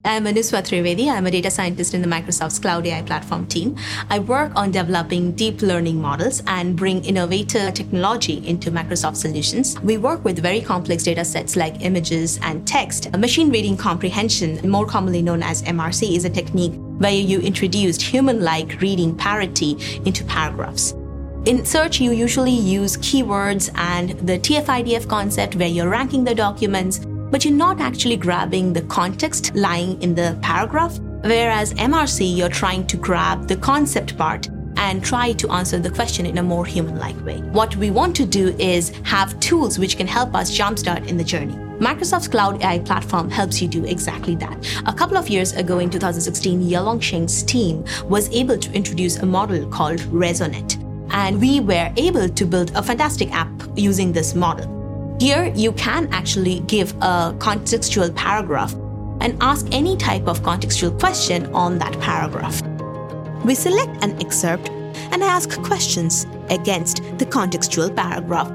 I'm Anuswa Trivedi. I'm a data scientist in the Microsoft's Cloud AI platform team. I work on developing deep learning models and bring innovative technology into Microsoft solutions. We work with very complex data sets like images and text. Machine reading comprehension, more commonly known as MRC, is a technique where you introduced human-like reading parity into paragraphs. In search, you usually use keywords and the TF-IDF concept where you're ranking the documents, but you're not actually grabbing the context lying in the paragraph. Whereas MRC, you're trying to grab the concept part and try to answer the question in a more human-like way. What we want to do is have tools which can help us jumpstart in the journey. Microsoft's Cloud AI platform helps you do exactly that. A couple of years ago in 2016, Yelong Sheng's team was able to introduce a model called Resonate. And we were able to build a fantastic app using this model. Here, you can actually give a contextual paragraph and ask any type of contextual question on that paragraph. We select an excerpt and ask questions against the contextual paragraph.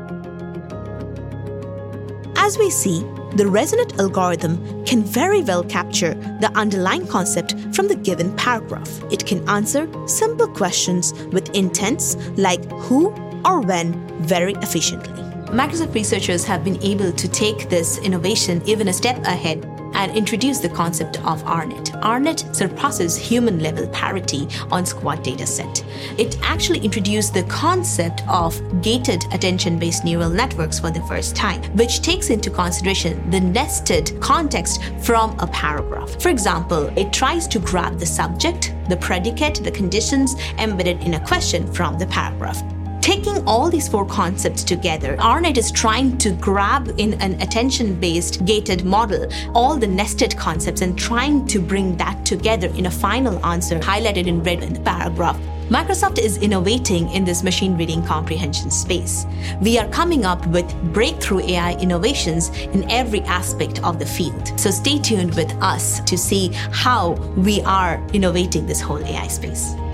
As we see, the Resonate algorithm can very well capture the underlying concept from the given paragraph. It can answer simple questions with intents like who or when very efficiently. Microsoft researchers have been able to take this innovation even a step ahead and introduce the concept of RNet. RNet surpasses human-level parity on Squad dataset. It actually introduced the concept of gated attention-based neural networks for the first time, which takes into consideration the nested context from a paragraph. For example, it tries to grab the subject, the predicate, the conditions embedded in a question from the paragraph. Taking all these four concepts together, RNet is trying to grab in an attention-based gated model all the nested concepts and trying to bring that together in a final answer highlighted in red in the paragraph. Microsoft is innovating in this machine reading comprehension space. We are coming up with breakthrough AI innovations in every aspect of the field. So stay tuned with us to see how we are innovating this whole AI space.